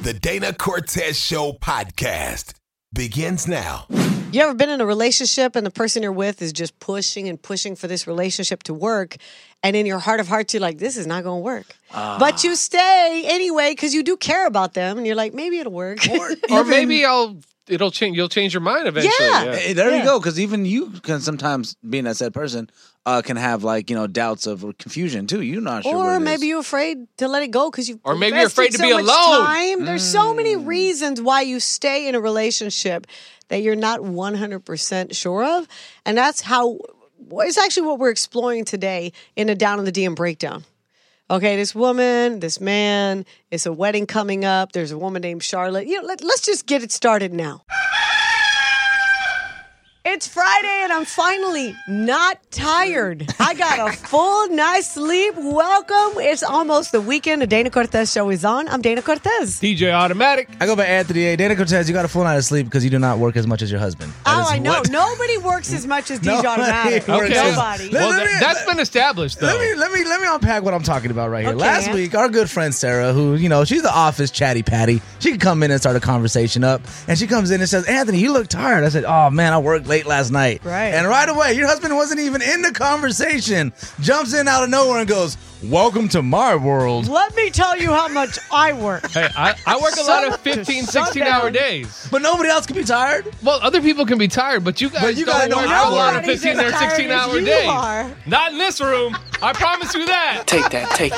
The Dana Cortez Show podcast begins now. You ever been in a relationship and the person you're with is just pushing and pushing for this relationship to work, and in your heart of hearts you're like, this is not going to work. But you stay anyway because you do care about them, and you're like, maybe it'll work. Or maybe it'll change. You'll change your mind eventually. Yeah. Hey, there you go. Because even you can sometimes, being that said person, can have doubts of confusion too. You're not sure. Or maybe you're afraid to let it go because you. Or maybe you're afraid to be alone. Time. There's so many reasons why you stay in a relationship that you're not 100% sure of, and that's how. It's actually what we're exploring today in a Down in the DM breakdown. Okay, this woman, this man, it's a wedding coming up. There's a woman named Charlotte. Let's just get it started now. It's Friday and I'm finally not tired. I got a full night's sleep. Welcome. It's almost the weekend. The Dana Cortez Show is on. I'm Dana Cortez. DJ Automatic. I go by Anthony A. Dana Cortez, you got a full night of sleep because you do not work as much as your husband. I know. Nobody works as much as DJ Automatic. Okay. Nobody. Well, that's been established, though. Let me unpack what I'm talking about right here. Okay. Last week, our good friend Sarah, who, she's the office chatty patty, she can come in and start a conversation up. And she comes in and says, Anthony, you look tired. I said, oh, man, I worked late last night. Right. And right away, your husband wasn't even in the conversation. Jumps in out of nowhere and goes, welcome to my world. Let me tell you how much I work. Hey, I work a lot of 15, 16-hour days. But nobody else can be tired? Well, other people can be tired, but you guys don't work a lot of 15 or 16-hour days. Are. Not in this room. I promise you that. Take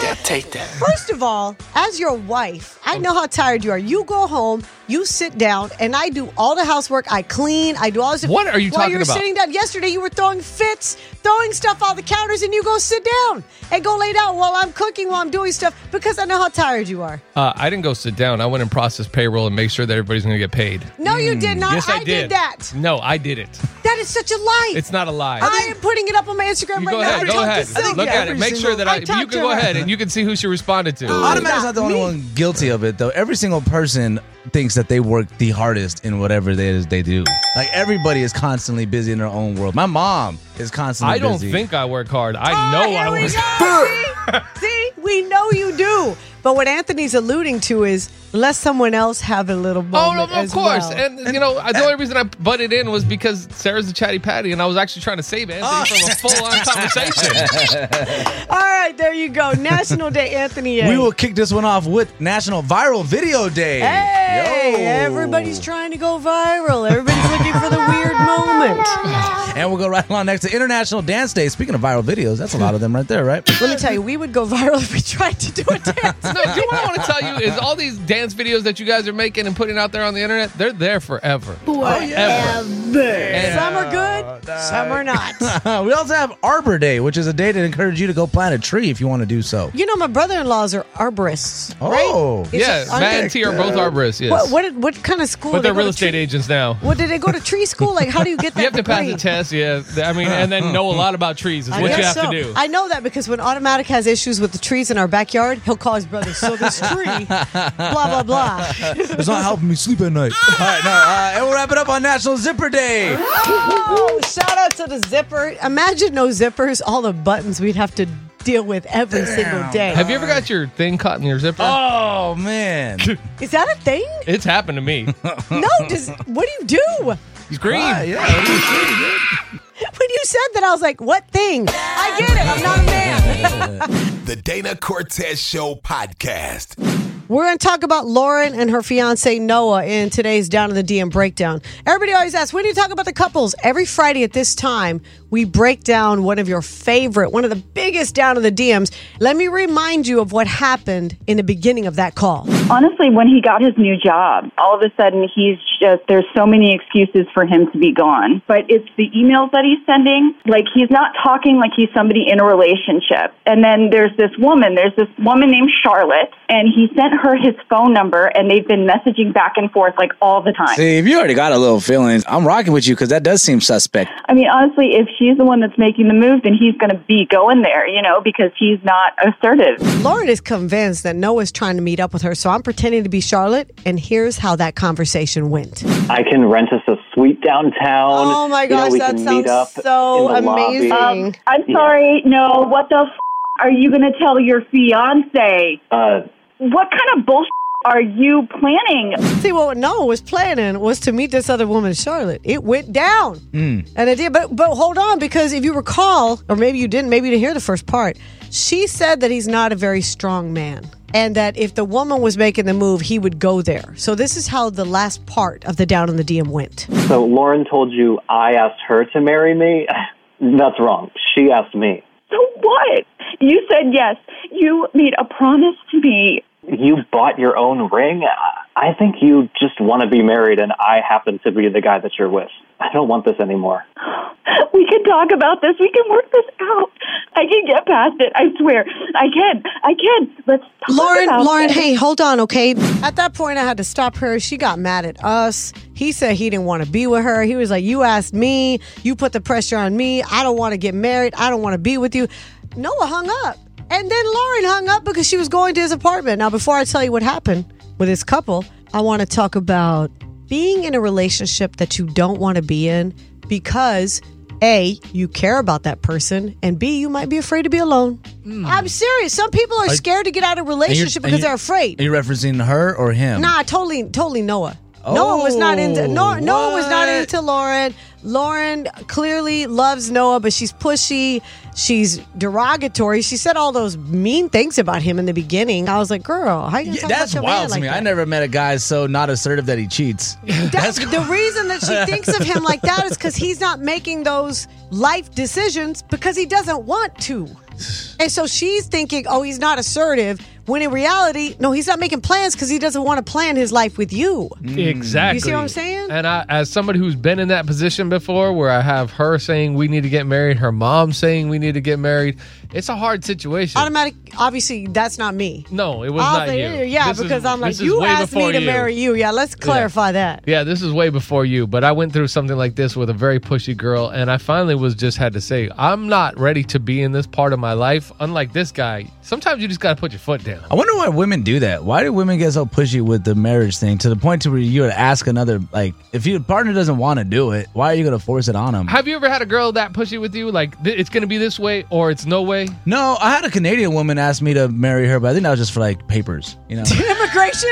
that. First of all, as your wife, I know how tired you are. You go home, you sit down, and I do all the housework. I clean. I do all this. What are you talking While you're about? sitting down. Yesterday, you were throwing fits, throwing stuff on the counters, and you go sit down and go lay down while I'm cooking, while I'm doing stuff, because I know how tired you are. I didn't go sit down. I went and processed payroll and make sure that everybody's going to get paid. No, you did not. Yes, I did that. No, I did it. That is such a lie. It's not a lie. I am putting it up on my Instagram You right go now. ahead. Go ahead. Look at it. Make sure that you talked can to go her. ahead and you can see who she responded to. Automatic's not the only one guilty of it, though. Every single person thinks that they work the hardest in whatever it is they do. Like, everybody is constantly busy in their own world. My mom is constantly I don't busy. think I work hard. I know I work hard. See, we know you do. But what Anthony's alluding to is let someone else have a little moment. Oh, no, of course. well. And the only reason I butted in was because Sarah's a chatty patty, and I was actually trying to save Anthony from a full-on conversation. All right, there you go. National Day, Anthony A. We will kick this one off with National Viral Video Day. Hey, Yo. everybody's trying to go viral. Everybody's looking for the weird moment. And we'll go right along next to International Dance Day. Speaking of viral videos, that's a lot of them right there, right? Let me tell you, we would go viral if we tried to do a dance. No, do you know what I want to tell you is all these dance videos that you guys are making and putting out there on the internet, they're there forever. Forever. Some are good, some are not. We also have Arbor Day, which is a day to encourage you to go plant a tree if you want to do so. You know, my brother-in-laws are arborists, right? Oh. It's Yeah, just- aren't Matt they- and T are both arborists, yes. What kind of school? But they're They go real to estate tree- agents now. What, did they go to tree school? Like, how do you get that You have to pass degree? a test, yeah. I mean, and then know a lot about trees is I what you guess have so. to do. I know that because when Automatic has issues with the trees in our backyard, he'll call his brother. So this tree, blah, blah, blah. It's not helping me sleep at night. All right, and we'll wrap it up on National Zipper Day. Oh, shout out to the zipper. Imagine no zippers, all the buttons we'd have to deal with every single day. Have you ever got your thing caught in your zipper? Oh, man. Is that a thing? It's happened to me. No, what do you do? Scream. Yeah. When you said that, I was like, what thing? I get it. I'm not a man. The Dana Cortez Show podcast. We're going to talk about Lauren and her fiance Noah in today's Down in the DM breakdown. Everybody always asks, when do you talk about the couples? Every Friday at this time, we break down one of the biggest Down in the DMs. Let me remind you of what happened in the beginning of that call. Honestly, when he got his new job, all of a sudden there's so many excuses for him to be gone. But it's the emails that he's sending. Like, he's not talking like he's somebody in a relationship. And then there's this woman named Charlotte, and he sent her his phone number, and they've been messaging back and forth like all the time. See, if you already got a little feelings, I'm rocking with you because that does seem suspect. I mean, honestly, if she's the one that's making the move, then he's going to be going there, because he's not assertive. Lauren is convinced that Noah's trying to meet up with her, so I'm pretending to be Charlotte, and here's how that conversation went. I can rent us a suite downtown. Oh my gosh, we that can sounds meet up so in the lobby. amazing. I'm sorry, no, what the are you going to tell your fiance? What kind of bullshit are you planning? See, what Noah was planning was to meet this other woman, Charlotte. It went down. And it did. But hold on, because if you recall, or maybe you didn't, maybe you didn't hear the first part, she said that he's not a very strong man. And that if the woman was making the move, he would go there. So this is how the last part of the Down in the DM went. So Lauren told you I asked her to marry me? That's wrong. She asked me. So what? You said yes. You made a promise to me. You bought your own ring? I think you just want to be married, and I happen to be the guy that you're with. I don't want this anymore. We can talk about this. We can work this out. I can get past it. I swear. I can. Let's talk about Lauren, this. hey, hold on, okay? At that point, I had to stop her. She got mad at us. He said he didn't want to be with her. He was like, you asked me. You put the pressure on me. I don't want to get married. I don't want to be with you. Noah hung up. And then Lauren hung up because she was going to his apartment. Now, before I tell you what happened with this couple, I want to talk about being in a relationship that you don't want to be in because A, you care about that person, and B, you might be afraid to be alone. I'm serious. Some people are scared to get out of a relationship because they're afraid. Are you referencing her or him? Nah, totally Noah. Noah was not into Noah was not into Lauren. Lauren clearly loves Noah, but she's pushy. She's derogatory. She said all those mean things about him in the beginning. I was like, girl, how you talk That's about your wild man to like me. that? I never met a guy so not assertive that he cheats. The reason that she thinks of him like that is because he's not making those life decisions because he doesn't want to. And so she's thinking, oh, he's not assertive. When in reality, no, he's not making plans because he doesn't want to plan his life with you. Exactly. You see what I'm saying? And I, as somebody who's been in that position before, where I have her saying we need to get married, her mom saying we need to get married, it's a hard situation. Automatic, obviously, that's not me. No, it was not you. Yeah, This because is- I'm like, this is you way asked me before to you. marry you. Yeah, let's clarify that. Yeah, this is way before you, but I went through something like this with a very pushy girl, and I finally had to say, I'm not ready to be in this part of my life. Unlike this guy, sometimes you just got to put your foot down. I wonder why women do that. Why do women get so pushy with the marriage thing to the point to where you would ask another, like, if your partner doesn't want to do it, why are you going to force it on them? Have you ever had a girl that pushy with you? Like, it's going to be this way or it's no way? No, I had a Canadian woman ask me to marry her, but I think that was just for like papers, you know? Immigration?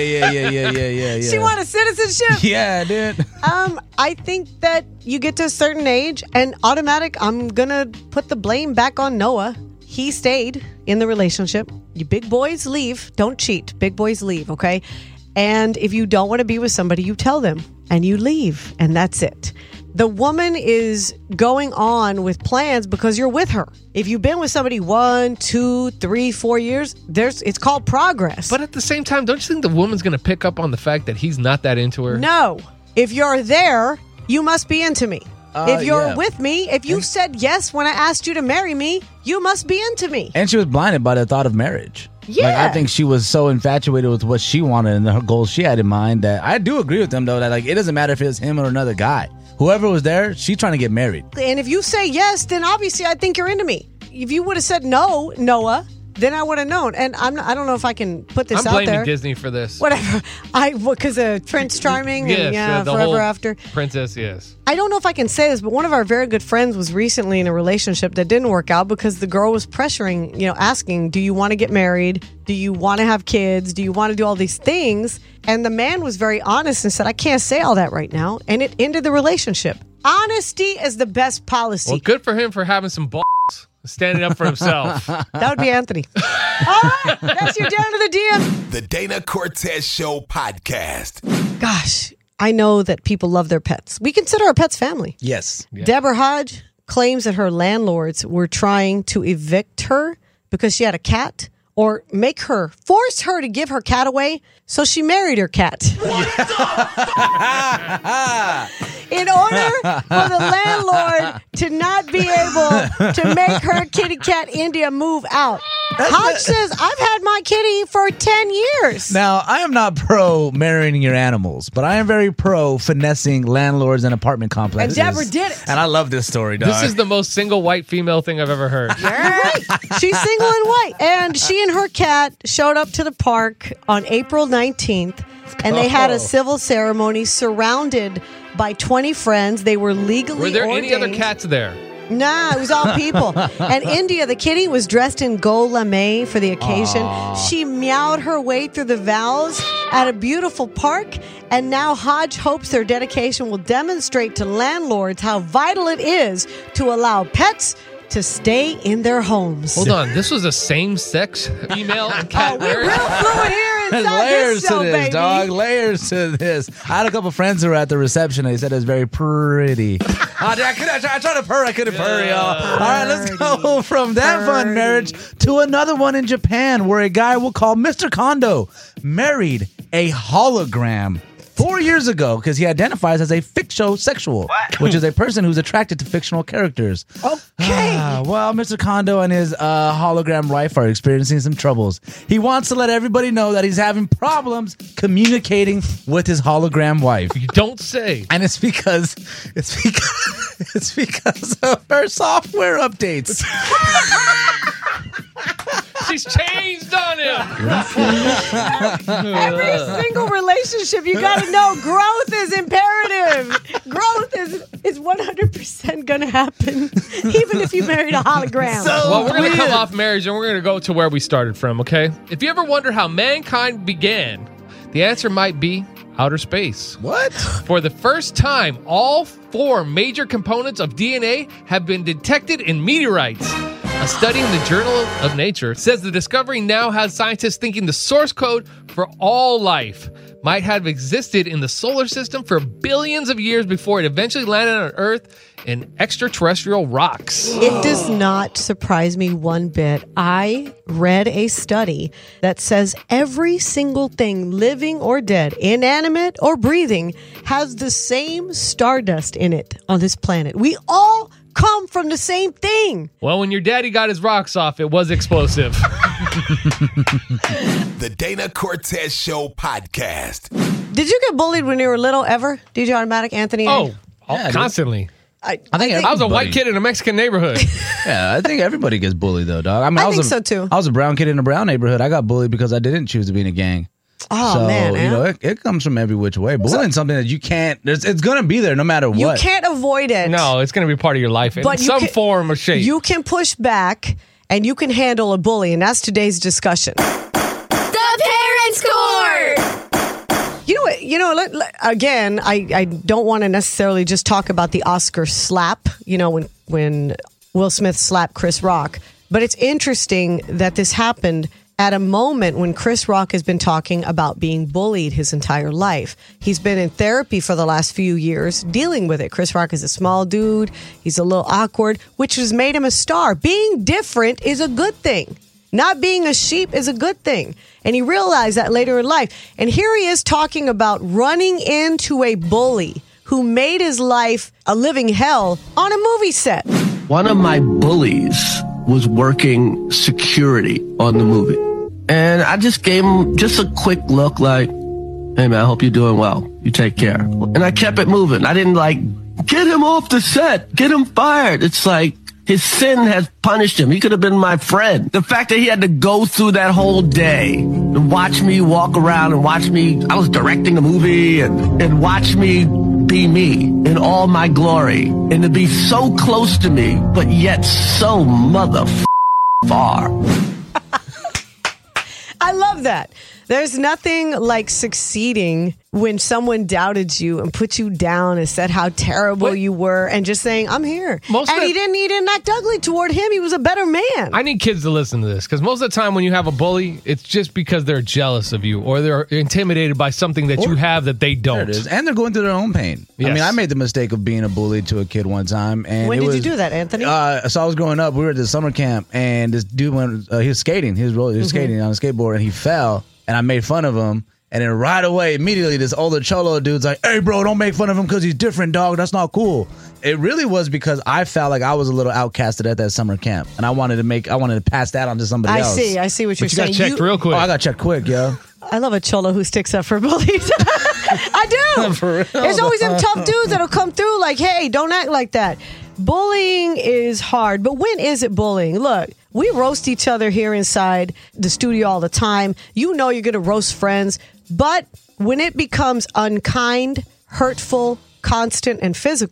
Yeah. She wanted citizenship? Yeah, dude. I think that you get to a certain age and automatic, I'm going to put the blame back on Noah. He stayed in the relationship. You big boys leave. Don't cheat. Big boys leave, okay? And if you don't want to be with somebody, you tell them and you leave, and that's it. The woman is going on with plans because you're with her. If you've been with somebody 1, 2, 3, 4 years, it's called progress. But at the same time, don't you think the woman's going to pick up on the fact that he's not that into her? No. If you're there, you must be into me. If you're with me, if you said yes when I asked you to marry me, you must be into me. And she was blinded by the thought of marriage. Yeah. Like, I think she was so infatuated with what she wanted and her goals she had in mind that I do agree with them, though, that like it doesn't matter if it was him or another guy. Whoever was there, she's trying to get married. And if you say yes, then obviously I think you're into me. If you would have said no, Noah, then I would have known. And I don't know if I can put this I'm out blaming there. Disney for this. Whatever. Because of Prince Charming and the Forever whole After. Princess, yes. I don't know if I can say this, but one of our very good friends was recently in a relationship that didn't work out because the girl was pressuring, asking, do you want to get married? Do you want to have kids? Do you want to do all these things? And the man was very honest and said, I can't say all that right now. And it ended the relationship. Honesty is the best policy. Well, good for him for having some balls, standing up for himself. That would be Anthony. All right, that's your Down to the DM. The Dana Cortez Show podcast. Gosh, I know that people love their pets. We consider our pets family. Yes. Yeah. Deborah Hodge claims that her landlords were trying to evict her because she had a cat or force her to give her cat away. So she married her cat. In order for the landlord to not be able to make her kitty cat India move out. Hodge says, I've had my kitty for 10 years. Now, I am not pro marrying your animals, but I am very pro finessing landlords and apartment complexes. And Deborah did it. And I love this story, dog. This is the most single white female thing I've ever heard. You're right. She's single and white. And she and her cat showed up to the park on April 19th, and they had a civil ceremony surrounded by 20 friends. They were legally Were there ordained. any other cats there? Nah, it was all people. And India, the kitty, was dressed in gold lame for the occasion. She meowed her way through the valves at a beautiful park. And now Hodge hopes their dedication will demonstrate to landlords how vital it is to allow pets to stay in their homes. Hold on, this was a same-sex female and cat We're marriage? real fluid here There's inside layers this show, to this, baby. dog. Layers to this. I had a couple friends who were at the reception. And they said it was very pretty. I tried to purr. I couldn't purr, y'all. All right, let's go from that fun marriage to another one in Japan where a guy we'll call Mr. Kondo married a hologram 4 years ago because he identifies as a fictosexual, which is a person who's attracted to fictional characters. Okay. Well, Mr. Kondo and his hologram wife are experiencing some troubles. He wants to let everybody know that he's having problems communicating with his hologram wife. You don't say. And it's because of her software updates. She's changed on him. Every single relationship, you got to know growth is imperative. Growth is 100% going to happen, even if you married a hologram. Well, we're going to come off marriage and we're going to go to where we started from, okay? If you ever wonder how mankind began, the answer might be outer space. What? For the first time, all 4 major components of DNA have been detected in meteorites. A study in the Journal of Nature says the discovery now has scientists thinking the source code for all life might have existed in the solar system for billions of years before it eventually landed on Earth in extraterrestrial rocks. It does not surprise me one bit. I read a study that says every single thing, living or dead, inanimate or breathing, has the same stardust in it on this planet. We all come from the same thing. Well, when your daddy got his rocks off, it was explosive. The Dana Cortez Show podcast. Did you get bullied when you were little ever? DJ Automatic, Anthony? Oh, Yeah, constantly. I think I was a white everybody- kid in a Mexican neighborhood. Yeah, I think everybody gets bullied though, dog. I mean, I was think a- so, too. I was a brown kid in a brown neighborhood. I got bullied because I didn't choose to be in a gang. Oh, So, man. you know, it comes from every which way. Bullying's something that you can't, it's going to be there no matter what. you can't avoid it. No, it's going to be part of your life in But you some can- form or shape. You can push back and you can handle a bully, and that's today's discussion. The Parents Court! You know, again, I don't want to necessarily just talk about the Oscar slap, you know, when Will Smith slapped Chris Rock. But it's interesting that this happened at a moment when Chris Rock has been talking about being bullied his entire life. He's been in therapy for the last few years dealing with it. Chris Rock is a small dude. He's a little awkward, which has made him a star. Being different is a good thing. Not being a sheep is a good thing. And he realized that later in life. And here he is talking about running into a bully who made his life a living hell on a movie set. One of my bullies was working security on the movie. And I just gave him just a quick look like, hey man, I hope you're doing well. You take care. And I kept it moving. I didn't get him off the set, get him fired. It's like his sin has punished him. He could have been my friend. The fact that he had to go through that whole day and watch me walk around and watch me, I was directing a movie and watch me be me in all my glory and to be so close to me, but yet so far. I love that. There's nothing like succeeding when someone doubted you and put you down and said how terrible you were and just saying, I'm here. And he didn't act ugly toward him. He was a better man. I need kids to listen to this because most of the time when you have a bully, it's just because they're jealous of you or they're intimidated by something that you have that they don't. There it is. And they're going through their own pain. I Yes. mean, I made the mistake of being a bully to a kid one time. And When it did was, you do that, Anthony? So I was growing up. We were at this summer camp, and this dude went. He was skating. He was skating on a skateboard, and he fell. And I made fun of him. And then right away, immediately, this older cholo dude's like, "Hey, bro, don't make fun of him because he's different, dog. That's not cool." It really was because I felt like I was a little outcasted at that summer camp, and I wanted to pass that on to somebody else. I see what you're But you got saying. checked real quick. Oh, I got checked quick, yo. I love a cholo who sticks up for bullies. I do. For real, There's always them tough dudes that'll come through like, hey, don't act like that. Bullying is hard, but when is it bullying? Look, we roast each other here inside the studio all the time. You know you're going to roast friends, but when it becomes unkind, hurtful, constant, and physical,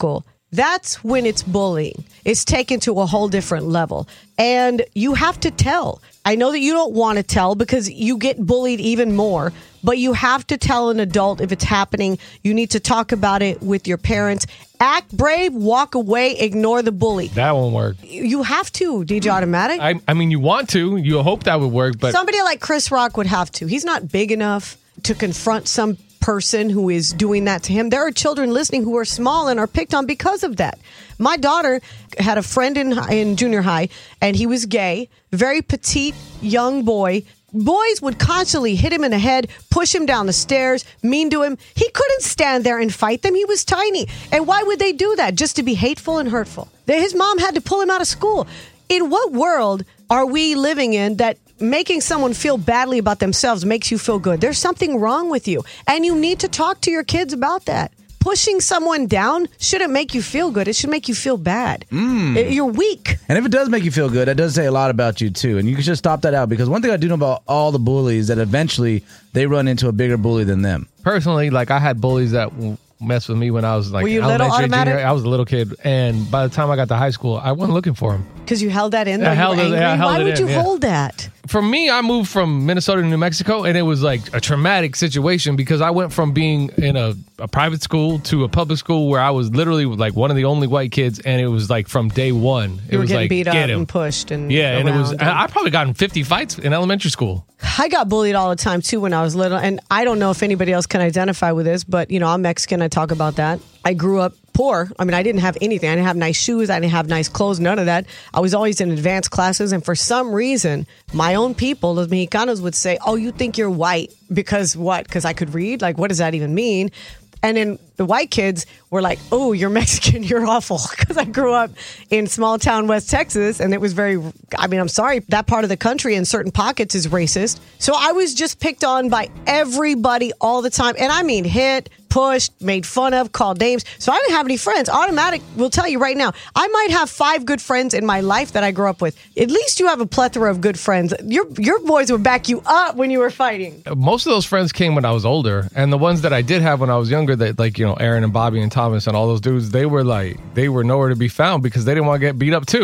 that's when it's bullying. It's taken to a whole different level. And you have to tell. I know that you don't want to tell because you get bullied even more, but you have to tell an adult if it's happening. You need to talk about it with your parents. Act brave, walk away, ignore the bully. That won't work. You have to, DJ Automatic. I mean, you want to. You hope that would work, but somebody like Chris Rock would have to. He's not big enough to confront some person who is doing that to him. There are children listening who are small and are picked on because of that. My daughter had a friend in junior high, and he was gay, very petite young boy. Boys would constantly hit him in the head, push him down the stairs, mean to him. He couldn't stand there and fight them. He was tiny. And why would they do that? Just to be hateful and hurtful. His mom had to pull him out of school. In what world are we living in that making someone feel badly about themselves makes you feel good? There's something wrong with you. And you need to talk to your kids about that. Pushing someone down shouldn't make you feel good. It should make you feel bad. You're weak. And if it does make you feel good, that does say a lot about you, too. And you should stop that out, because one thing I do know about all the bullies is that eventually they run into a bigger bully than them. Personally, like, I had bullies that messed with me when I was like Were you little, Automatic? junior. I was a little kid, and by the time I got to high school, I wasn't looking for him. Because you held that in? I held it. Why would you hold that? For me, I moved from Minnesota to New Mexico, and it was like a traumatic situation because I went from being in a private school to a public school where I was literally like one of the only white kids, and it was like from day one. You were was getting like, beat up get him. and pushed. And it was. I probably got in 50 fights in elementary school. I got bullied all the time, too, when I was little. And I don't know if anybody else can identify with this, but, you know, I'm Mexican. I talk about that. I grew up poor. I mean, I didn't have anything. I didn't have nice shoes. I didn't have nice clothes. None of that. I was always in advanced classes. And for some reason, my own people, los Mexicanos, would say, oh, you think you're white because what? Because I could read? Like, what does that even mean? And then the white kids were like, oh, you're Mexican, you're awful. Because I grew up in small town West Texas, and it was very, I mean, I'm sorry, that part of the country in certain pockets is racist. So I was just picked on by everybody all the time. And I mean hit, pushed, made fun of, called names. So I didn't have any friends. Automatic will tell you right now, I might have 5 good friends in my life that I grew up with. At least you have a plethora of good friends. Your boys would back you up when you were fighting. Most of those friends came when I was older, and the ones that I did have when I was younger, that, like, you know, Aaron and Bobby and Thomas and all those dudes, they were nowhere to be found because they didn't want to get beat up too.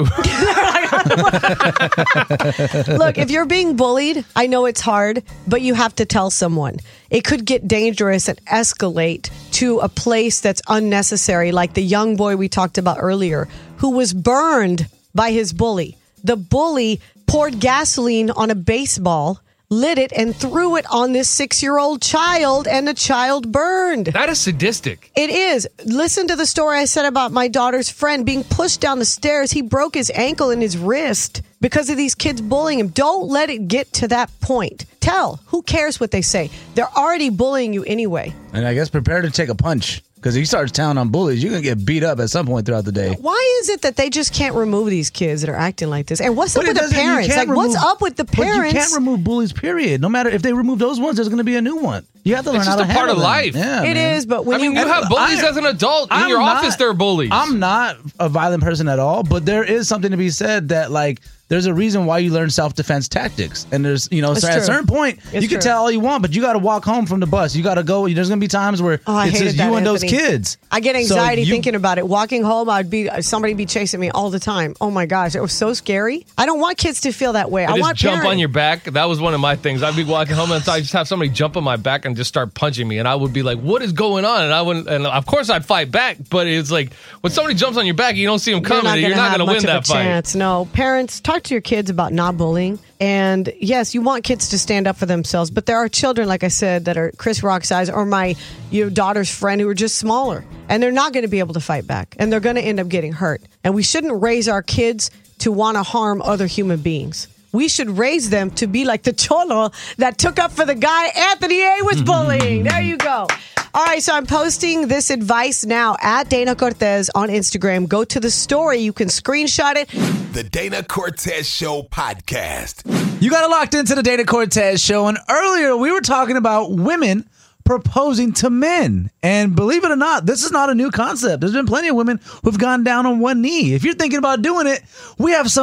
Look, if you're being bullied, I know it's hard, but you have to tell someone. It could get dangerous and escalate to a place that's unnecessary, like the young boy we talked about earlier, who was burned by his bully. The bully poured gasoline on a baseball, lit it, and threw it on this 6-year-old child, and the child burned. That is sadistic. It is. Listen to the story I said about my daughter's friend being pushed down the stairs. He broke his ankle and his wrist because of these kids bullying him. Don't let it get to that point. Tell. Who cares what they say? They're already bullying you anyway. And I guess prepare to take a punch. Because if you start telling on bullies, you're going to get beat up at some point throughout the day. Why is it that they just can't remove these kids that are acting like this? And what's up with the parents? Like, what's up with the parents? But you can't remove bullies, period. No matter if they remove those ones, there's going to be a new one. You have to learn how to handle them. It's just a part of life. Yeah, it is, but when you have bullies as an adult. In your office, there are bullies. I'm not a violent person at all, but there is something to be said that, like, there's a reason why you learn self-defense tactics. And there's, you know, so at a certain point, you can tell all you want, but you got to walk home from the bus. You got to go. There's going to be times where it's just you and those kids. I get anxiety thinking about it. Walking home, somebody be chasing me all the time. Oh my gosh, it was so scary. I don't want kids to feel that way. I want jump on your back. That was one of my things. I'd be walking home and I just have somebody jump on my back and just start punching me. And I would be like, what is going on? And of course I'd fight back, but it's like when somebody jumps on your back, you don't see them coming, you're not going to win that fight. No, parents, talk to your kids about not bullying. And yes, you want kids to stand up for themselves, but there are children, like I said, that are Chris Rock size or my daughter's friend who are just smaller, and they're not going to be able to fight back, and they're going to end up getting hurt. And we shouldn't raise our kids to want to harm other human beings. We should raise them to be like the cholo that took up for the guy Anthony A. was bullying. There you go. All right, so I'm posting this advice now at Dana Cortez on Instagram. Go to the story. You can screenshot it. The Dana Cortez Show podcast. You got it locked into the Dana Cortez Show. And earlier we were talking about women proposing to men. And believe it or not, this is not a new concept. There's been plenty of women who've gone down on one knee. If you're thinking about doing it, we have some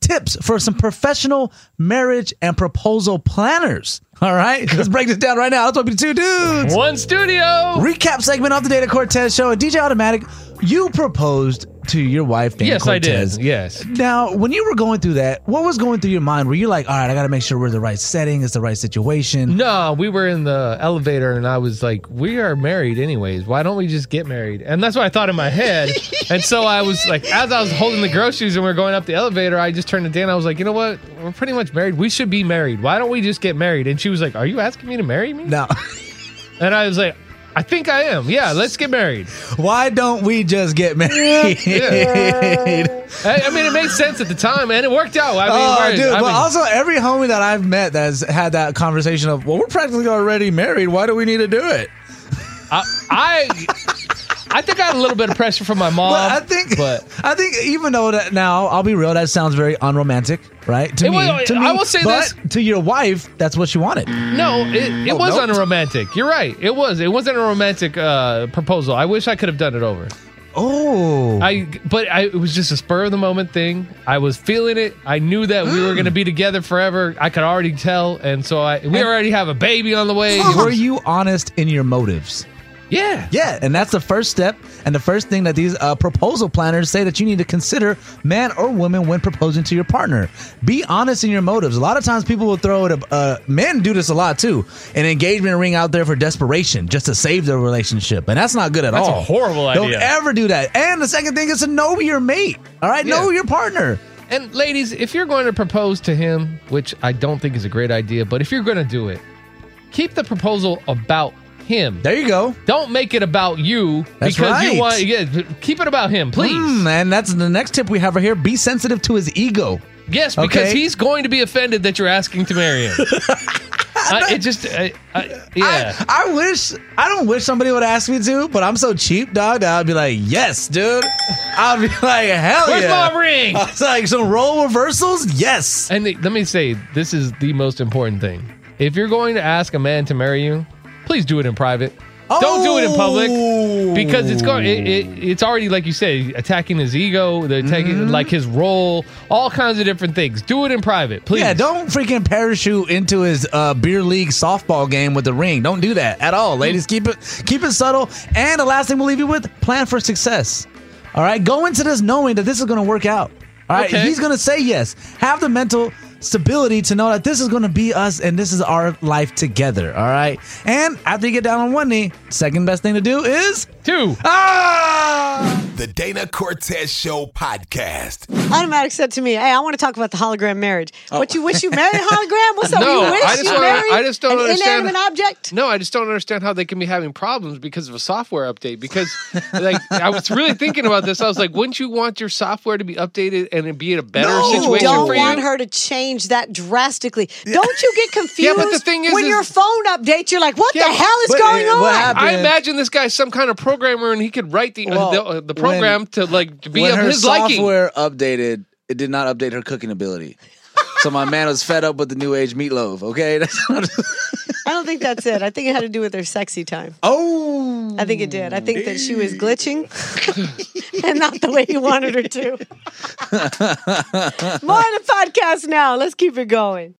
tips for some professional marriage and proposal planners. All right, let's break this down right now. Let's open two dudes. One studio. Recap segment of the Dana Cortez Show. And DJ Automatic, you proposed to your wife, Dana Yes, Cortez. I did. Yes. Now, when you were going through that, what was going through your mind? Were you like, all right, I got to make sure we're in the right setting, it's the right situation? No, we were in the elevator and I was like, we are married anyways. Why don't we just get married? And that's what I thought in my head. And so I was like, as I was holding the groceries and we were going up the elevator, I just turned to Dan. I was like, you know what? We're pretty much married. We should be married. Why don't we just get married? And she was like, are you asking me to marry me? No. And I was like, I think I am. Yeah, let's get married. Why don't we just get married? Yeah. I mean, it made sense at the time, and it worked out. I mean, but also every homie that I've met that's had that conversation of, well, we're practically already married. Why do we need to do it? I think I had a little bit of pressure from my mom. I think even though that now, I'll be real, that sounds very unromantic, right? To me, I will say this. To your wife, that's what she wanted. No, it was unromantic. You're right. It was. It wasn't a romantic proposal. I wish I could have done it over. Oh. It was just a spur of the moment thing. I was feeling it. I knew that we were going to be together forever. I could already tell. And so we already have a baby on the way. Were you honest in your motives? Yeah. Yeah, and that's the first step and the first thing that these proposal planners say that you need to consider, man or woman, when proposing to your partner. Be honest in your motives. A lot of times people will throw it, men do this a lot too, an engagement ring out there for desperation, just to save their relationship. And that's not good at all. That's a horrible idea. Don't ever do that. And the second thing is to know your mate. All right? Yeah. Know your partner. And ladies, if you're going to propose to him, which I don't think is a great idea, but if you're going to do it, keep the proposal about him. There you go. Don't make it about you. That's because right. You want. Yeah, keep it about him, please. And that's the next tip we have right here. Be sensitive to his ego. Yes, because he's going to be offended that you're asking to marry him. Yeah. I don't wish somebody would ask me to, but I'm so cheap, dog, that I'd be like, yes, dude. I'd be like, hell Where's yeah. my ring? I was like, some role reversals? Yes. And let me say, this is the most important thing. If you're going to ask a man to marry you, please do it in private. Don't do it in public because it's already, like you say, attacking his ego, attacking like his role, all kinds of different things. Do it in private, please. Yeah, don't freaking parachute into his beer league softball game with the ring. Don't do that at all, ladies. Keep it subtle. And the last thing we'll leave you with: plan for success. All right, go into this knowing that this is going to work out. All right, he's going to say yes. Have the mental stability to know that this is going to be us and this is our life together. All right. And after you get down on one knee, second best thing to do is two. The Dana Cortez Show podcast. Automatic said to me, hey, I want to talk about the hologram marriage. What, you wish you married a hologram? What's up? No, you wish you married I just don't an understand. inanimate object? No, I just don't understand how they can be having problems because of a software update. Because like I was really thinking about this. I was like, wouldn't you want your software to be updated and it be in a better situation for you? Don't want her to change that drastically. Don't you get confused? Yeah, but the thing is, when your phone updates, you're like, what the hell is going on? I imagine this guy's some kind of programmer and he could write the program to be of his liking. When her software updated, it did not update her cooking ability. So my man was fed up with the new age meatloaf, okay? I don't think that's it. I think it had to do with her sexy time. Oh. I think it did. I think that she was glitching and not the way he wanted her to. More on the podcast now. Let's keep it going.